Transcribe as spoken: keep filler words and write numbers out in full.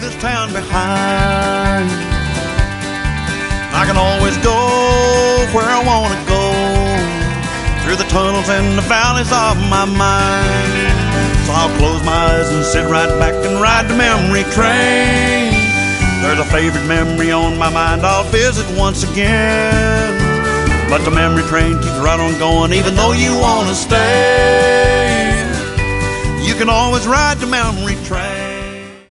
this town behind. I can always go where I want to go, through the tunnels and the valleys of my mind. So I'll close my eyes and sit right back and ride the memory train. There's a favorite memory on my mind I'll visit once again. But the memory train keeps right on going, even though you want to stay. You can always ride the memory train.